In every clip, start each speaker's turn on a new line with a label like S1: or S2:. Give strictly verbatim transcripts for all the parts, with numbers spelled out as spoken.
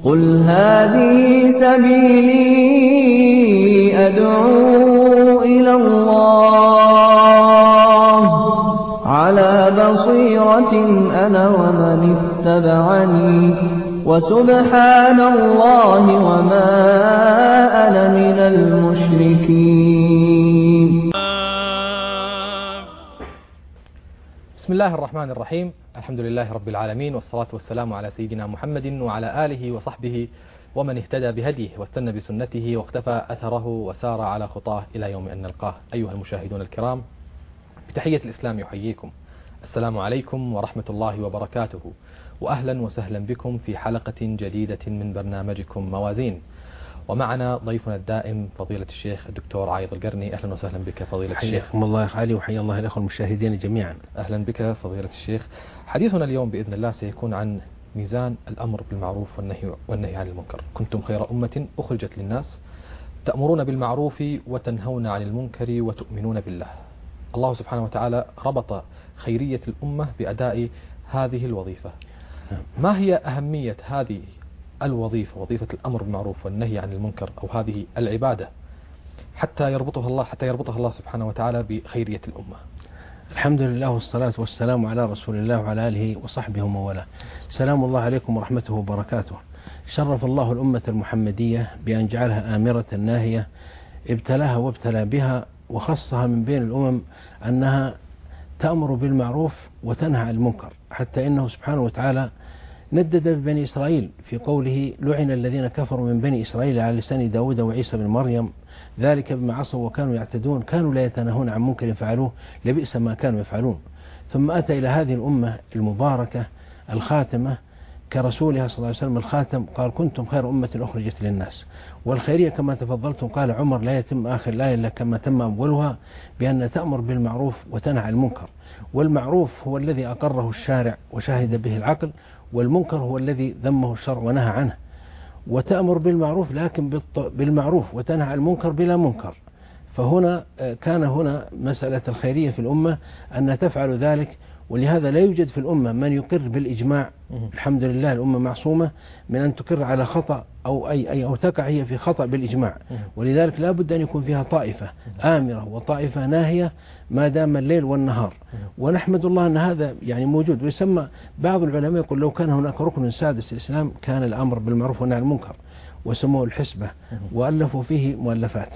S1: قل هذه سبيلي أدعو إلى الله على بصيرة أنا ومن اتبعني وسبحان الله وما أنا من المشركين.
S2: بسم الله الرحمن الرحيم. الحمد لله رب العالمين، والصلاة والسلام على سيدنا محمد وعلى آله وصحبه ومن اهتدى بهديه واستنى بسنته واختفى أثره وسار على خطاه إلى يوم أن نلقاه. أيها المشاهدون الكرام، بتحية الإسلام يحييكم، السلام عليكم ورحمة الله وبركاته، وأهلا وسهلا بكم في حلقة جديدة من برنامجكم موازين. ومعنا ضيفنا الدائم فضيلة الشيخ الدكتور عايض القرني. أهلا وسهلا بك فضيلة الشيخ.
S3: حياكم الله يا علي، وحيا الله الأخوة المشاهدين جميعا.
S2: أهلا بك فضيلة الشيخ. حديثنا اليوم بإذن الله سيكون عن ميزان الأمر بالمعروف والنهي, والنهي عن المنكر. كنتم خير أمة أخرجت للناس تأمرون بالمعروف وتنهون عن المنكر وتؤمنون بالله. الله سبحانه وتعالى ربط خيرية الأمة بأداء هذه الوظيفة. ما هي أهمية هذه الوظيفة، وظيفة الأمر بالمعروف والنهي عن المنكر، أو هذه العبادة، حتى يربطها الله حتى يربطها الله سبحانه وتعالى بخيرية الأمة؟
S3: الحمد لله والصلاة والسلام على رسول الله وعلى آله وصحبه ومن والاه. سلام الله عليكم ورحمته وبركاته. شرف الله الأمة المحمدية بأن جعلها آمرة ناهية، ابتلاها وابتلى بها وخصها من بين الأمم أنها تأمر بالمعروف وتنهى عن المنكر، حتى إنه سبحانه وتعالى ندد ببني إسرائيل في قوله: لعن الذين كفروا من بني إسرائيل على لسان داود وعيسى بن مريم ذلك بما عصوا وكانوا يعتدون كانوا لا يتناهون عن منكر فعلوه لبئس ما كانوا يفعلون. ثم أتى إلى هذه الأمة المباركة الخاتمة كرسولها صلى الله عليه وسلم الخاتم، قال: كنتم خير أمة أخرجت للناس. والخيرية كما تفضلتم قال عمر: لا يتم آخر الآية إلا كما تم أولها، بأن تأمر بالمعروف وتنهى عن المنكر. والمعروف هو الذي أقره الشارع وشهد به العقل، والمنكر هو الذي ذمه الشرع ونهى عنه. وتأمر بالمعروف لكن بالمعروف وتنهى عن المنكر بلا منكر. فهنا كان هنا مسألة الخيرية في الأمة أن تفعل ذلك، ولهذا لا يوجد في الأمة من يقر بالإجماع. الحمد لله الأمة معصومة من أن تقر على خطأ أو أي, أي أو تقع هي في خطأ بالإجماع، ولذلك لا بد أن يكون فيها طائفة آمرة وطائفة ناهية ما دام الليل والنهار. ونحمد الله أن هذا يعني موجود. ويسمى بعض العلماء يقول: لو كان هناك ركن سادس الإسلام كان الأمر بالمعروف والنهي عن المنكر، وسموه الحسبة، وألفوا فيه مؤلفات.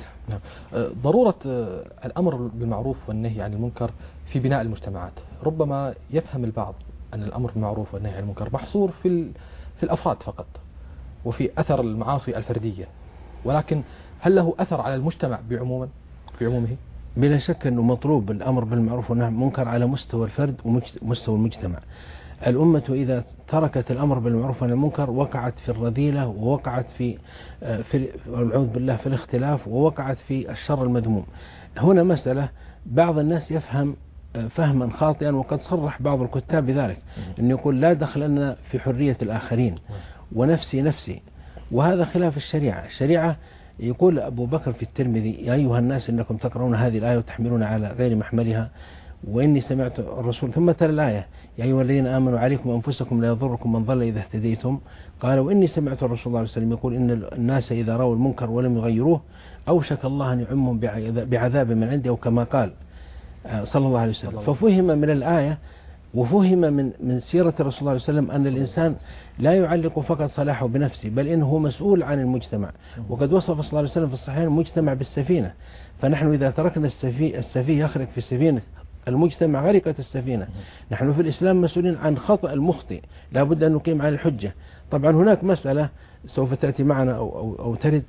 S2: ضرورة الأمر بالمعروف والنهي عن المنكر في بناء المجتمعات. ربما يفهم البعض أن الأمر بالمعروف والنهي عن المنكر محصور في في الأفراد فقط، وفي أثر المعاصي الفردية، ولكن هل له أثر على المجتمع بعموما بعمومه؟
S3: بلا شك أنه مطلوب الأمر بالمعروف والنهي عن المنكر على مستوى الفرد ومستوى المجتمع. الأمة إذا تركت الأمر بالمعروف والنهي عن المنكر وقعت في الرذيلة، ووقعت في في والعوذ بالله في الاختلاف، ووقعت في الشر المذموم. هنا مسألة بعض الناس يفهم فهما خاطئا، وقد صرح بعض الكتاب بذلك، أن يقول: لا دخل لنا في حرية الآخرين ونفسي نفسي، وهذا خلاف الشريعة. الشريعة يقول أبو بكر في الترمذي: يا أيها الناس إنكم تقرؤون هذه الآية وتحملون على غير محملها، وإني سمعت الرسول، ثم تلا الآية: يا أيها الذين آمنوا عليكم أنفسكم لا يضركم من ضل إذا اهتديتم. قال: وإني سمعت الرسول صلى الله عليه وسلم يقول: إن الناس إذا رأوا المنكر ولم يغيروه أوشك الله أن يعمهم بعذاب من عنده، أو كما قال صلى الله عليه وسلم. ففهم من الآية وفهم من من سيرة الرسول صلى الله عليه وسلم أن الإنسان لا يعلق فقط صلاحه بنفسه، بل إنه مسؤول عن المجتمع. وقد وصف صلى الله عليه وسلم في الصحيحين المجتمع بالسفينة. فنحن إذا تركنا السفيه السفيه يخرق في السفينة المجتمع غرقت السفينة. نحن في الإسلام مسؤولين عن خطأ المخطئ، لا بد أن نقيم على الحجة. طبعا هناك مسألة سوف تأتي معنا أو, أو, أو ترد: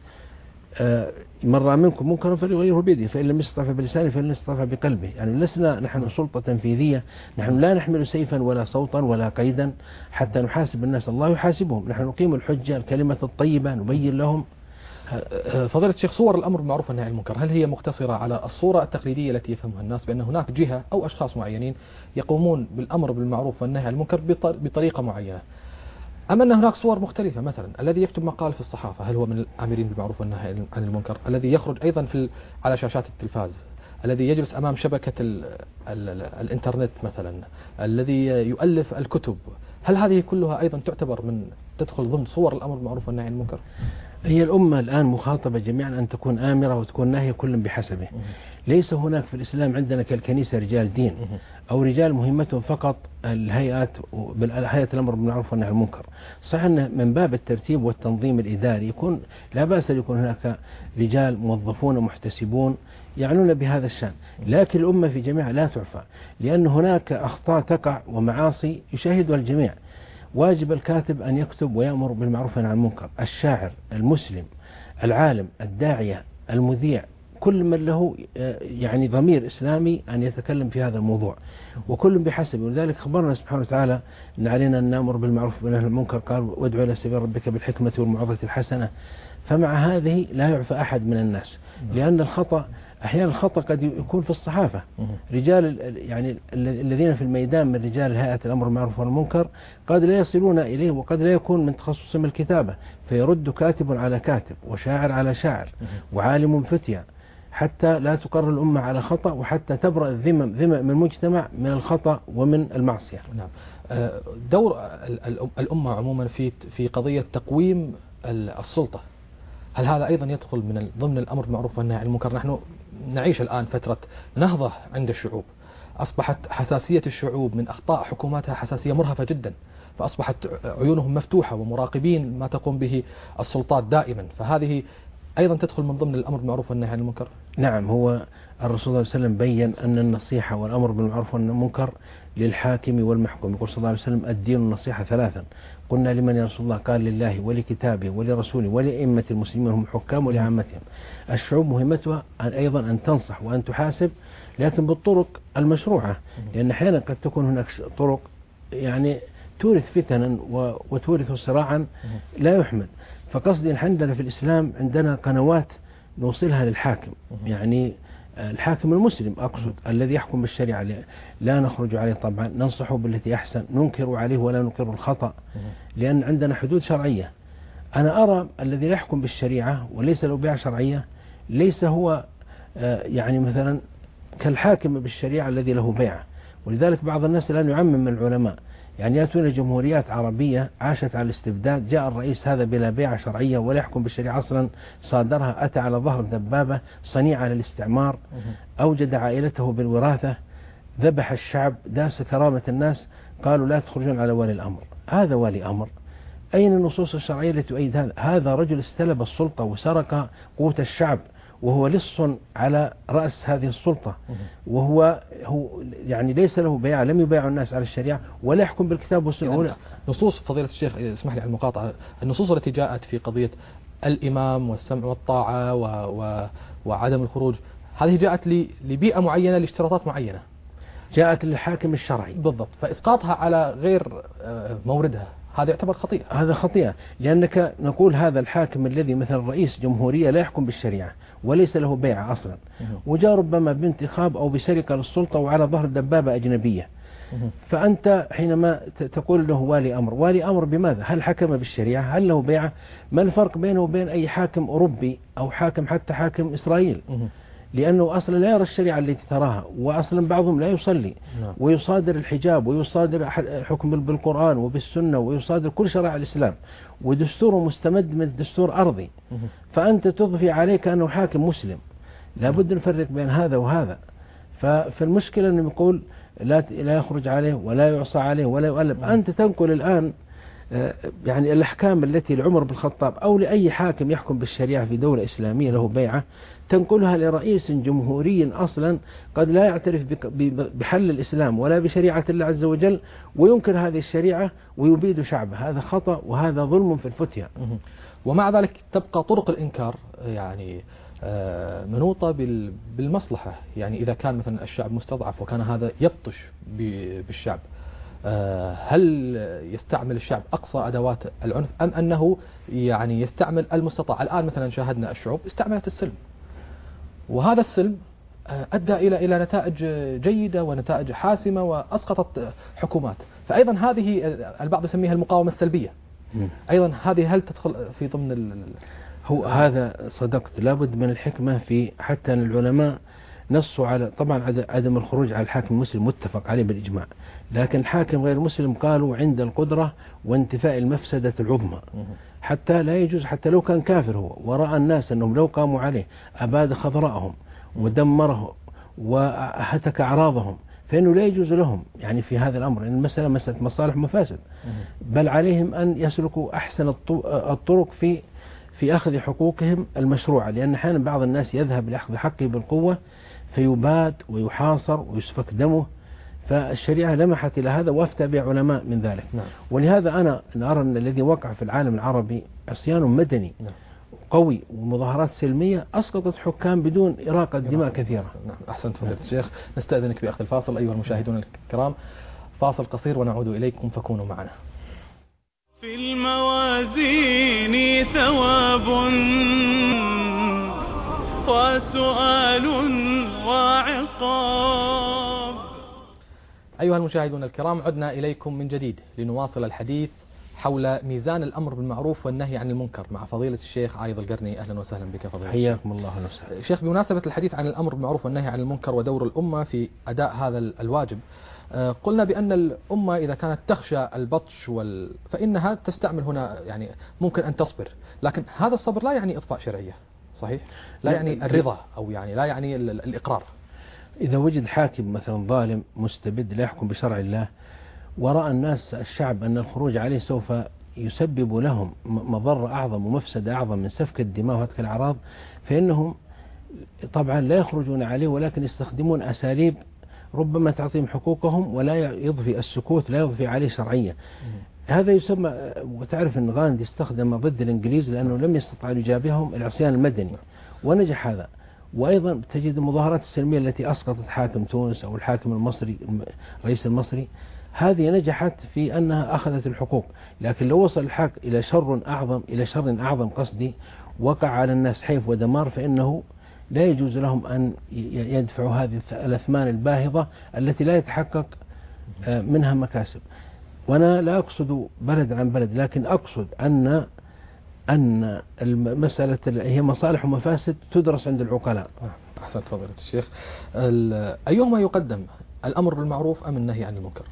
S3: من رأى منكم منكرا فليغيره بيده، فإن لم يستطع بلسانه فإن لم يستطع بقلبه. يعني لسنا نحن سلطة تنفيذية، نحن لا نحمل سيفا ولا صوتا ولا قيدا حتى نحاسب الناس، الله يحاسبهم. نحن نقيم الحجة، الكلمة الطيبة، نبين لهم.
S2: فضيلة الشيخ، صور الأمر بالمعروف والنهي عن المنكر هل هي مقتصرة على الصورة التقليدية التي يفهمها الناس بأن هناك جهة أو أشخاص معينين يقومون بالأمر بالمعروف والنهي عن المنكر بطريقة معينة، أم أن هناك صور مختلفة؟ مثلا الذي يكتب مقال في الصحافة هل هو من الآمرين بالمعروف والنهي عن المنكر؟ الذي يخرج أيضا في على شاشات التلفاز، الذي يجلس أمام شبكة ال ال ال الإنترنت مثلا، الذي يؤلف الكتب، هل هذه كلها أيضا تعتبر من تدخل ضمن صور الأمر بالمعروف والنهي عن المنكر؟
S3: هي الأمة الآن مخاطبة جميعا أن تكون آمرة وتكون ناهية كل بحسبه. ليس هناك في الإسلام عندنا كالكنيسة رجال دين أو رجال مهمتهم فقط الهيئات هيئة الأمر بالمعروف والنهي عن المنكر. صحيح أن من باب الترتيب والتنظيم الإداري يكون لا بأس أن يكون هناك رجال موظفون محتسبون يعنون بهذا الشأن، لكن الأمة في جميعها لا تعفى، لأن هناك أخطاء تقع ومعاصي يشاهدها الجميع. واجب الكاتب أن يكتب ويأمر بالمعروف والنهي عن المنكر، الشاعر، المسلم، العالم، الداعية، المذيع، كل من له يعني ضمير إسلامي أن يتكلم في هذا الموضوع، وكل بحسب. ولذلك خبرنا سبحانه وتعالى أن علينا أن نأمر بالمعروف والنهي عن المنكر، قال وادعو إلى سبيل ربك بالحكمة والموعظة الحسنة. فمع هذه لا يعفى أحد من الناس، لأن الخطأ أحيانا الخطأ قد يكون في الصحافة. رجال يعني الذين في الميدان من رجال هيئة الأمر بالمعروف والمنكر قد لا يصلون إليه، وقد لا يكون من تخصصهم الكتابة، فيرد كاتب على كاتب وشاعر على شاعر وعالم فتيا، حتى لا تقر الأمة على خطأ، وحتى تبرأ الذمم ذمم من المجتمع من الخطأ ومن المعصية.
S2: نعم. دور الأمة عموما في في قضية تقويم السلطة، هل هذا أيضا يدخل من ضمن الأمر بالمعروف والنهي عن المنكر؟ نحن نعيش الآن فترة نهضة عند الشعوب، أصبحت حساسية الشعوب من أخطاء حكوماتها حساسية مرهفة جدا، فأصبحت عيونهم مفتوحة ومراقبين ما تقوم به السلطات دائما، فهذه أيضا تدخل من ضمن الأمر بالمعروف والنهي عن المنكر.
S3: نعم، هو الرسول صلى الله عليه وسلم بين أن النصيحة والأمر بالمعروف والنهي عن المنكر للحاكم والمحكوم. يقول صلى الله عليه وسلم الدين النصيحة ثلاثا. قلنا لمن يا رسول الله؟ قال لله ولكتابه ولرسوله ولأئمة المسلمين هم حكام ولعامتهم. الشعوب مهمتها أن أيضا أن تنصح وأن تحاسب، لكن بالطرق المشروعة، لأن أحيانا قد تكون هناك طرق يعني تورث فتنا وتورث صراعا لا يحمد. فقصدي عندنا في الإسلام عندنا قنوات نوصلها للحاكم، يعني الحاكم المسلم أقصد الذي يحكم بالشريعة، لا نخرج عليه طبعا، ننصحه بالتي أحسن، ننكر عليه ولا نقر الخطأ، لأن عندنا حدود شرعية. أنا أرى الذي يحكم بالشريعة وليس له بيعة شرعية ليس هو يعني مثلا كالحاكم بالشريعة الذي له بيعة. ولذلك بعض الناس الآن يعمم من العلماء، يعني يأتون جمهوريات عربية عاشت على الاستبداد، جاء الرئيس هذا بلا بيعة شرعية ولا يحكم بالشريعة أصلا، صادرها، أتى على ظهر دبابة صنيعة للاستعمار، أوجد عائلته بالوراثة، ذبح الشعب، داس كرامة الناس، قالوا لا تخرجون على ولي الأمر. هذا ولي أمر؟ أين النصوص الشرعية التي تؤيد هذا؟ هذا رجل استلب السلطة وسرق قوت الشعب، وهو لص على رأس هذه السلطة، وهو هو يعني ليس له بيعة، لم يبايع الناس على الشريعة ولا يحكم بالكتاب والسنة.
S2: يعني نصوص فضيلة الشيخ اسمح لي على المقاطعة، النصوص التي جاءت في قضية الإمام والسمع والطاعة و... و... وعدم الخروج، هذه جاءت ل... لبيئة معينة لاشتراطات معينة،
S3: جاءت للحاكم الشرعي
S2: بالضبط، فإسقاطها على غير موردها هذا يعتبر خطيئة.
S3: هذا خطيئة، لأنك نقول هذا الحاكم الذي مثل رئيس جمهورية لا يحكم بالشريعة وليس له بيعة أصلا، وجاء ربما بانتخاب أو بسرقة للسلطة وعلى ظهر دبابة أجنبية، فأنت حينما تقول له والي أمر، والي أمر بماذا؟ هل حكم بالشريعة؟ هل له بيعة؟ ما الفرق بينه وبين أي حاكم أوروبي أو حاكم حتى حاكم إسرائيل؟ لأنه أصلا لا يرى الشريعة التي تراها، وأصلا بعضهم لا يصلي ويصادر الحجاب ويصادر حكم بالقرآن وبالسنة ويصادر كل شرائع الإسلام، ودستوره مستمد من دستور أرضي، فأنت تضفي عليك أنه حاكم مسلم. لابد نفرق بين هذا وهذا. فالمشكلة أنه يقول لا لا يخرج عليه ولا يعصى عليه ولا يؤلب. أنت تنقل الآن يعني الأحكام التي لعمر بن الخطاب أو لأي حاكم يحكم بالشريعة في دولة إسلامية له بيعة، تنقلها لرئيس جمهوري أصلا قد لا يعترف بحل الإسلام ولا بشريعة الله عز وجل، وينكر هذه الشريعة ويبيد شعبه. هذا خطأ وهذا ظلم في الفتية.
S2: ومع ذلك تبقى طرق الإنكار يعني منوطة بالمصلحة، يعني إذا كان مثلا الشعب مستضعف وكان هذا يبطش بالشعب، هل يستعمل الشعب أقصى أدوات العنف أم أنه يعني يستعمل المستطاع؟ الآن مثلا شاهدنا الشعوب استعملت السلم، وهذا السلم أدى إلى إلى نتائج جيدة ونتائج حاسمة وأسقطت حكومات. فأيضا هذه البعض يسميها المقاومة السلبية، أيضا هذه هل تدخل في ضمن ال...
S3: هو هذا صدقت، لابد من الحكمة في حتى العلماء نصوا على طبعا عدم الخروج على الحاكم المسلم متفق عليه بالإجماع، لكن الحاكم غير المسلم قالوا عند القدرة وانتفاء المفسدة العظمى، حتى لا يجوز حتى لو كان كافر هو ورأى الناس أنهم لو قاموا عليه أباد خضراءهم ودمره وهتك أعراضهم، فإنه لا يجوز لهم يعني في هذا الأمر، إن المسألة مسألة مصالح ومفاسد، بل عليهم أن يسلكوا أحسن الطرق في في أخذ حقوقهم المشروعة، لأن أحيانا بعض الناس يذهب لأخذ حقه بالقوة فيباد ويحاصر ويسفك دمه، فالشريعة لمحت إلى هذا وافتى به علماء من ذلك.
S2: نعم.
S3: ولهذا أنا أرى أن الذي وقع في العالم العربي عصيان مدني نعم. قوي ومظاهرات سلمية أسقطت حكام بدون إراقة دماء كثيرة.
S2: نعم. أحسنت فضيلة الشيخ. نستأذنك بأخذ الفاصل أيها المشاهدون الكرام، فاصل قصير ونعود إليكم فكونوا معنا.
S4: في الموازين ثواب وسؤال وعقاب.
S2: أيها المشاهدون الكرام، عدنا إليكم من جديد لنواصل الحديث حول ميزان الأمر بالمعروف والنهي عن المنكر مع فضيلة الشيخ عايض القرني. أهلا وسهلا بك فضيلة.
S3: حياكم الله وسهلا.
S2: شيخ، بمناسبة الحديث عن الأمر بالمعروف والنهي عن المنكر ودور الأمة في أداء هذا الواجب، قلنا بأن الأمة إذا كانت تخشى البطش وال... فإنها تستعمل هنا يعني ممكن أن تصبر، لكن هذا الصبر لا يعني إطفاء شرعية، صحيح؟ لا يعني الرضا أو يعني لا يعني الإقرار.
S3: إذا وجد حاكم مثلا ظالم مستبد لا يحكم بشرع الله ورأى الناس الشعب أن الخروج عليه سوف يسبب لهم مضر أعظم ومفسدة أعظم من سفك الدماء وهتك الأعراض، فإنهم طبعا لا يخرجون عليه ولكن يستخدمون أساليب ربما تعطيهم حقوقهم ولا يضفي السكوت لا يضفي عليه شرعية. هذا يسمى، وتعرف أن غاندي استخدم ضد الإنجليز لأنه لم يستطع أن يجابههم العصيان المدني ونجح هذا. وأيضا تجد المظاهرات السلمية التي أسقطت حاكم تونس أو الحاكم المصري الرئيس المصري، هذه نجحت في أنها أخذت الحقوق، لكن لو وصل الحق إلى شر أعظم إلى شر أعظم قصدي وقع على الناس حيف ودمار، فإنه لا يجوز لهم أن يدفعوا هذه الأثمان الباهظة التي لا يتحقق منها مكاسب. وأنا لا أقصد بلد عن بلد، لكن أقصد أن أن المسألة هي مصالح ومفاسد تدرس عند العقلاء.
S2: أحسنت فضيلة الشيخ. أيهما يقدم، الأمر بالمعروف أم النهي عن المنكر؟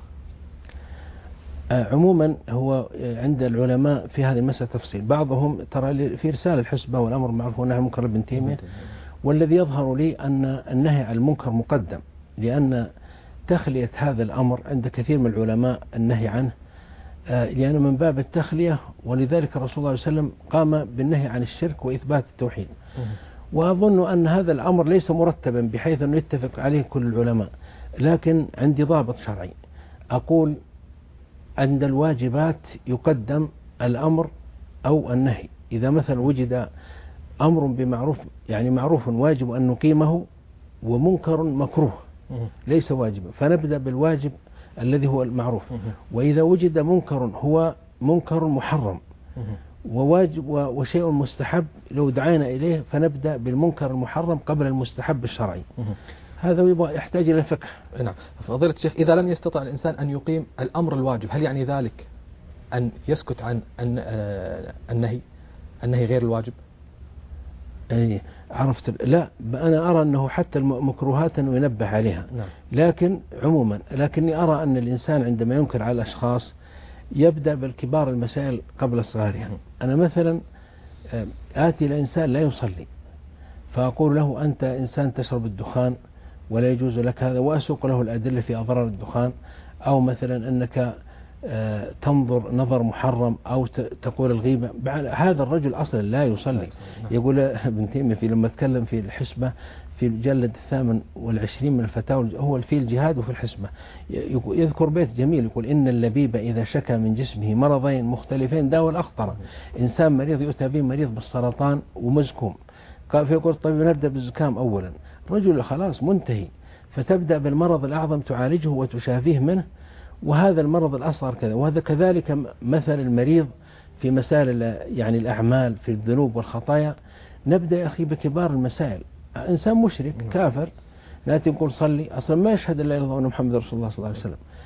S3: عموما هو عند العلماء في هذه المسألة تفصيل، بعضهم ترى في رسالة الحسبة والأمر بالمعروف والنهي عن المنكر ابن تيمية، والذي يظهر لي أن النهي عن المنكر مقدم، لأن تخلية هذا الأمر عند كثير من العلماء النهي عنه لأنه من باب التخلية، ولذلك الرسول صلى الله عليه وسلم قام بالنهي عن الشرك وإثبات التوحيد. وأظن أن هذا الأمر ليس مرتبا بحيث أن يتفق عليه كل العلماء، لكن عندي ضابط شرعي أقول عند الواجبات يقدم الأمر أو النهي. إذا مثلا وجد أمر بمعروف يعني معروف واجب أن نقيمه ومنكر مكروه ليس واجبا فنبدأ بالواجب الذي هو المعروف، وإذا وجد منكر هو منكر محرم وواجب وشيء مستحب لو دعينا إليه فنبدأ بالمنكر المحرم قبل المستحب الشرعي. هذا يبغى يحتاج إلى فقه.
S2: نعم. فضيلة الشيخ، إذا لم يستطع الإنسان أن يقيم الأمر الواجب، هل يعني ذلك أن يسكت عن النهي النهي غير الواجب؟
S3: أي عرفت. لا، أنا أرى أنه حتى المكروهات أنه ينبه عليها.
S2: نعم.
S3: لكن عموما لكني أرى أن الإنسان عندما ينكر على الأشخاص يبدأ بالكبار المسائل قبل صغارها. أنا مثلا آتي لإنسان لا يصلي فأقول له أنت إنسان تشرب الدخان ولا يجوز لك هذا، وأسوق له الأدلة في أضرار الدخان، أو مثلا أنك تنظر نظر محرم أو تقول الغيبة. هذا الرجل أصلا لا يصلي. يقول ابن تيمية في لما تكلم في الحسبة في الجلد الثامن والعشرين من الفتاوى هو في الجهاد وفي الحسبة يذكر بيت جميل يقول إن اللبيب إذا شكى من جسمه مرضين مختلفين داوى الأخطر. إنسان مريض يؤتى به مريض بالسرطان ومزكوم، قال فيقول طيب نبدأ بالزكام أولا، رجل خلاص منتهي، فتبدأ بالمرض الأعظم تعالجه وتشافيه منه، وهذا المرض الأصغر كذا. وهذا كذلك مثل المريض في مسائل يعني الأعمال في الذنوب والخطايا، نبدأ يا أخي بكبار المسائل. إنسان مشرك كافر نأتي نقول صلي، أصلا ما يشهد إلا إلا أن محمد رسول الله صلى الله عليه وسلم،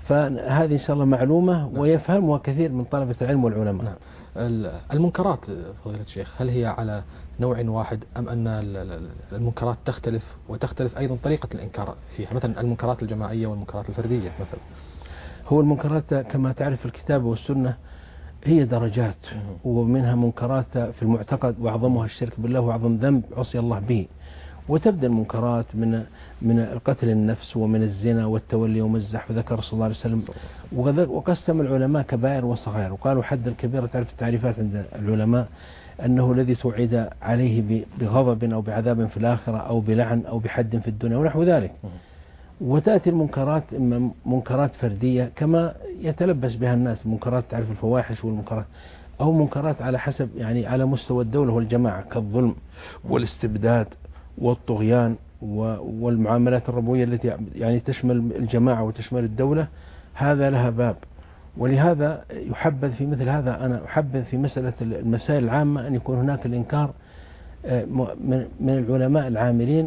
S3: فهذه إن شاء الله معلومة ويفهمها كثير من طلبة العلم والعلماء.
S2: نعم. المنكرات فضيلة الشيخ هل هي على نوع واحد أم أن المنكرات تختلف وتختلف أيضا طريقة الإنكار فيها، مثلا المنكرات الجماعية والمنكرات الفردية مثلا؟
S3: هو المنكرات كما تعرف الكتاب والسنة هي درجات، ومنها منكرات في المعتقد وأعظمها الشرك بالله وأعظم ذنب عصي الله به، وتبدأ المنكرات من من القتل النفس ومن الزنا والتولي ومزح، فذكر صلى الله عليه وسلم. وقسم العلماء كبائر وصغائر، وقالوا حد الكبيرة تعرف التعريفات عند العلماء أنه الذي توعد عليه بغضب أو بعذاب في الآخرة أو بلعن أو بحد في الدنيا ونحو ذلك. وتأتي المنكرات إما منكرات فردية كما يتلبس بها الناس، منكرات تعرف الفواحش والمنكرات، أو منكرات على حسب يعني على مستوى الدولة والجماعة كالظلم والاستبداد والطغيان والمعاملات الربوية التي يعني تشمل الجماعة وتشمل الدولة، هذا لها باب. ولهذا يحبذ في مثل هذا، أنا أحبذ في مسألة المسائل العامة أن يكون هناك الإنكار من العلماء العاملين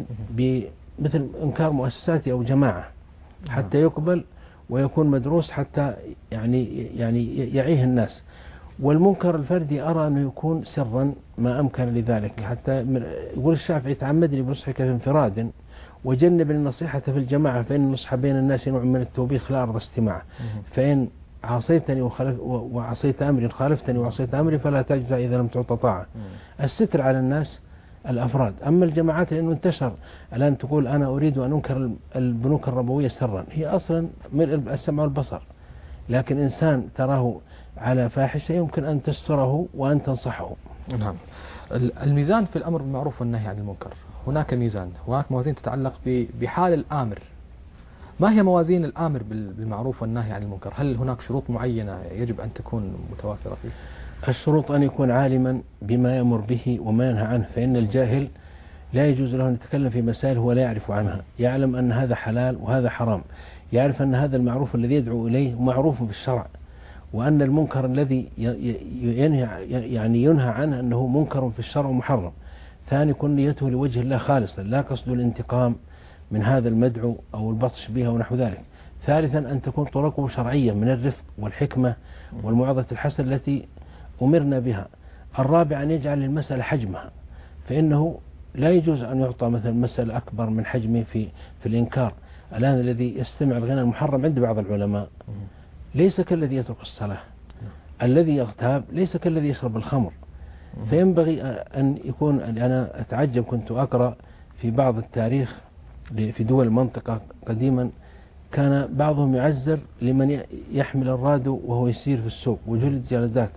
S3: بمثل إنكار مؤسسات أو جماعة حتى يقبل ويكون مدروس حتى يعني يعني يعيه الناس. والمنكر الفردي أرى أنه يكون سرا ما أمكن لذلك، حتى يقول الشافعي تعمدني بنصحك في انفراد وجنب النصيحة في الجماعة، فإن النصح بين الناس نوع من التوبيخ لا أرضى استماع، فإن عصيتني وخالف وعصيت أمري خالفتني وعصيت أمري فلا تجزى إذا لم تعطى طاعة. الستر على الناس الأفراد. أما الجماعات لأنه انتشر الآن تقول أنا أريد أن أنكر البنوك الربوية سرا، هي أصلا ملء السمع والبصر، لكن إنسان تراه على فاحشة يمكن أن تستره وأن تنصحه.
S2: نعم. الميزان في الأمر بالمعروف والنهي عن المنكر، هناك ميزان، هناك موازين تتعلق بحال الآمر. ما هي موازين الآمر بالمعروف والنهي عن المنكر؟ هل هناك شروط معينة يجب أن تكون متوافرة فيه؟
S3: الشروط أن يكون عالما بما يأمر به وما ينهى عنه، فإن الجاهل لا يجوز له أن يتكلم في مسائل هو لا يعرف عنها، يعلم أن هذا حلال وهذا حرام، يعرف أن هذا المعروف الذي يدعو إليه معروف بالشرع، وأن المنكر الذي ينهى يعني ينهى عنه أنه منكر في الشرع ومحرم. ثاني يكون نيته لوجه الله خالصا، لا قصد الانتقام من هذا المدعو أو البطش بها ونحو ذلك. ثالثا أن تكون طرقه شرعية من الرفق والحكمة والموعظة الحسنة التي أمرنا بها. الرابع أن يجعل المسألة حجمها، فإنه لا يجوز أن يعطى مثلا مسألة أكبر من حجمه في في الإنكار. الآن الذي يستمع الغنى المحرم عند بعض العلماء ليس كالذي يترك الصلاة، الذي يغتاب ليس كالذي يشرب الخمر. فينبغي أن يكون، أنا أتعجب كنت أقرأ في بعض التاريخ في دول المنطقة قديما كان بعضهم يعزر لمن يحمل الرادو وهو يسير في السوق وجلد جلدات،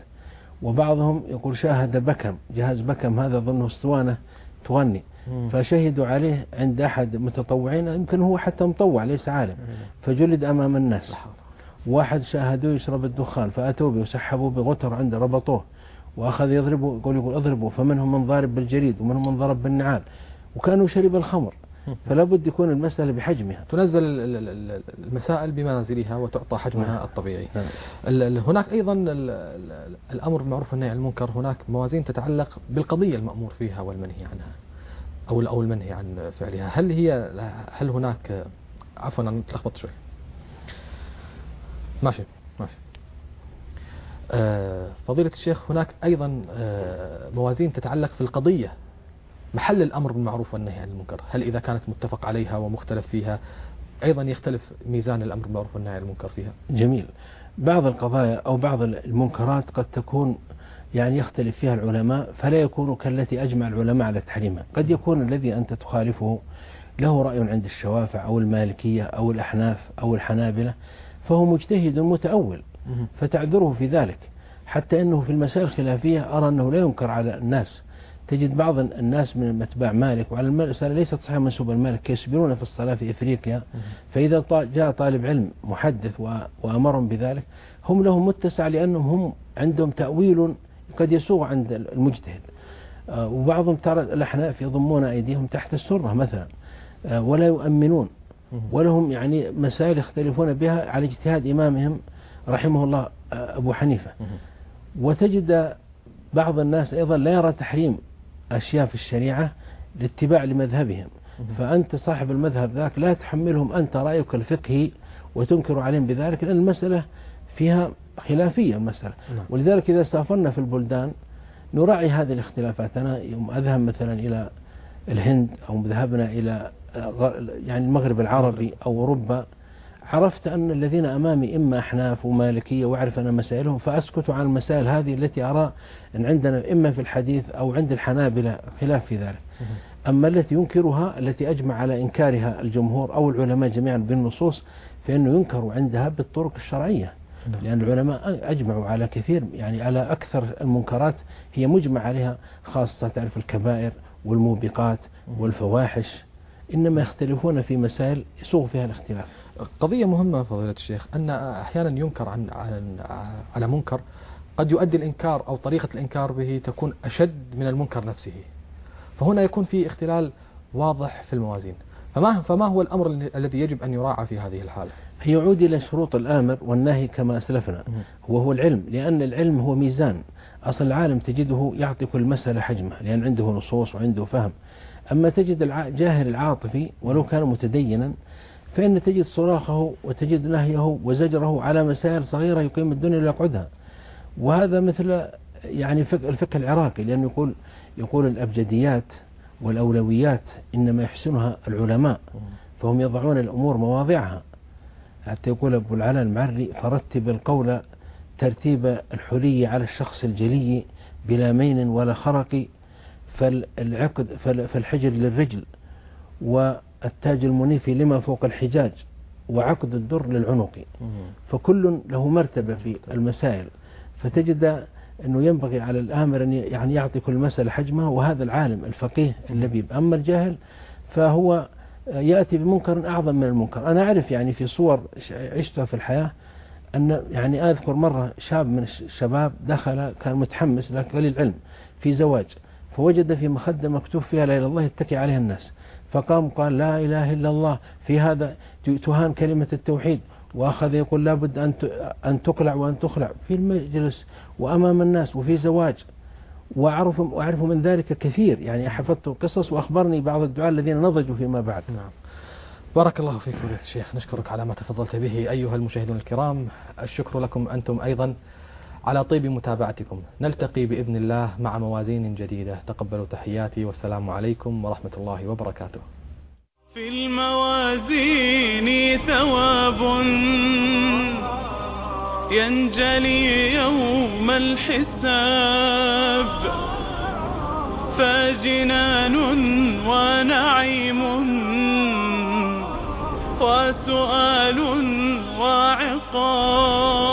S3: وبعضهم يقول شاهد بكم، جهاز بكم هذا ظنه اسطوانة تغني، فشهدوا عليه عند أحد متطوعين، يمكن هو حتى مطوع ليس عالم، فجلد أمام الناس. واحد شاهدوه يشرب الدخان فأتوا به وسحبوا بغتر عنده ربطوه وأخذ يضربه، يقول يقول اضربوا، فمنهم من ضارب بالجريد ومنهم من ضرب بالنعال، وكانوا شرب الخمر. فلا بد يكون المسألة بحجمها،
S2: تنزل المسائل بمنازلها وتعطى حجمها الطبيعي. هناك أيضا الأمر بالمعروف والنهي عن المنكر، هناك موازين تتعلق بالقضية المأمور فيها والمنهي عنها أو أو المنهي عن فعلها. هل هي هل هناك عفوا أنا تلخبطت شوي ماشي ماشي آه فضيلة الشيخ، هناك أيضا آه موازين تتعلق في القضية محل الأمر بالمعروف والنهي عن المنكر. هل إذا كانت متفق عليها ومختلف فيها أيضا يختلف ميزان الأمر بالمعروف والنهي عن المنكر فيها؟
S3: جميل. بعض القضايا أو بعض المنكرات قد تكون يعني يختلف فيها العلماء، فلا يكون كالتي أجمع العلماء على تحريمها. قد يكون الذي أنت تخالفه له رأي عند الشوافع أو المالكية أو الأحناف أو الحنابلة، فهو مجتهد متأول فتعذره في ذلك. حتى أنه في المسائل الخلافية أرى أنه لا ينكر على الناس. تجد بعض الناس من أتباع مالك، وعلى المسألة ليست صحيحة منسوب المالك، يسبرون في الصلاة في إفريقيا، فإذا جاء طالب علم محدث وأمرهم بذلك هم لهم متسع، لأنهم هم عندهم تأويل قد يسوغ عند المجتهد. وبعضهم ترى الأحناف يضمون أيديهم تحت السرة مثلا ولا يؤمنون، ولهم يعني مسائل يختلفون بها على اجتهاد إمامهم رحمه الله أبو حنيفة. وتجد بعض الناس أيضا لا يرى تحريم أشياء في الشريعة لاتباع لمذهبهم، فأنت صاحب المذهب ذاك لا تحملهم أنت رأيك الفقهي وتنكر عليهم بذلك، لأن المسألة فيها خلافية المسألة. ولذلك إذا سافرنا في البلدان نراعي هذه الاختلافات. أنا يوم أذهب مثلا إلى الهند أو ذهبنا إلى يعني المغرب العربي أو أوروبا، عرفت أن الذين أمامي إما أحناف ومالكية، وأعرف أنا مسائلهم فأسكت عن المسائل هذه التي أرى أن عندنا إما في الحديث أو عند الحنابلة خلاف في ذلك. أما التي ينكرها، التي أجمع على إنكارها الجمهور أو العلماء جميعا بالنصوص، فإنه ينكر عندها بالطرق الشرعية، لأن العلماء أجمعوا على كثير، يعني على أكثر المنكرات هي مجمع عليها، خاصة تعرف الكبائر والموبقات والفواحش، إنما يختلفون في مسائل يسوغ فيها الاختلاف.
S2: قضية مهمة فضيلة الشيخ، أن أحيانا ينكر عن على منكر قد يؤدي الإنكار أو طريقة الإنكار به تكون أشد من المنكر نفسه، فهنا يكون في اختلال واضح في الموازين. فما فما هو الأمر الذي يجب أن يراعى في هذه الحالة؟
S3: يعود إلى شروط الآمر والنهي كما أسلفنا، هو هو العلم، لأن العلم هو ميزان. أصل العالم تجده يعطي كل مسألة حجمها لأن عنده نصوص وعنده فهم. أما تجد الجاهل العاطفي ولو كان متدينا، فإن تجد صراخه وتجد نهيه وزجره على مسائل صغيرة يقيم الدنيا ويقعدها. وهذا مثل يعني الفقه العراقي، لأنه يقول يقول الأبجديات والأولويات إنما يحسنها العلماء، فهم يضعون الأمور مواضعها. حتى يقول أبو العلاء المعري: فرتب القول ترتيب الحلي على الشخص الجلي بلا مين ولا خرق، فالعقد فالحجر للرجل والتاج المنيف لما فوق الحجاج وعقد الدر للعنق. فكل له مرتبة في المسائل، فتجد أنه ينبغي على الآمر أن يعني يعطي كل مسألة حجمها، وهذا العالم الفقيه اللبيب. أما الجاهل فهو يأتي بمنكر أعظم من المنكر. أنا أعرف يعني في صور عشتها في الحياة، أن يعني أذكر مرة شاب من الشباب دخل كان متحمس لكن قليل علم في زواج، فوجد في مخدة مكتوب فيها لا إله إلا الله يتكي عليها الناس، فقام قال لا إله إلا الله، في هذا تهان كلمة التوحيد، وأخذ يقول لابد أن أن تقلع وأن تخلع في المجلس وأمام الناس وفي زواج. وأعرف وأعرف من ذلك كثير، يعني حفظت قصص وأخبرني بعض الدعاة الذين نضجوا فيما بعد.
S2: نعم. بارك الله فيك فضيلة الشيخ، نشكرك على ما تفضلت به. أيها المشاهدون الكرام، الشكر لكم أنتم أيضا على طيب متابعتكم. نلتقي بإذن الله مع موازين جديدة. تقبلوا تحياتي والسلام عليكم ورحمة الله وبركاته.
S4: في الموازين ثواب ينجلي يوم الحساب، فجنان ونعيم وسؤال وعقاب.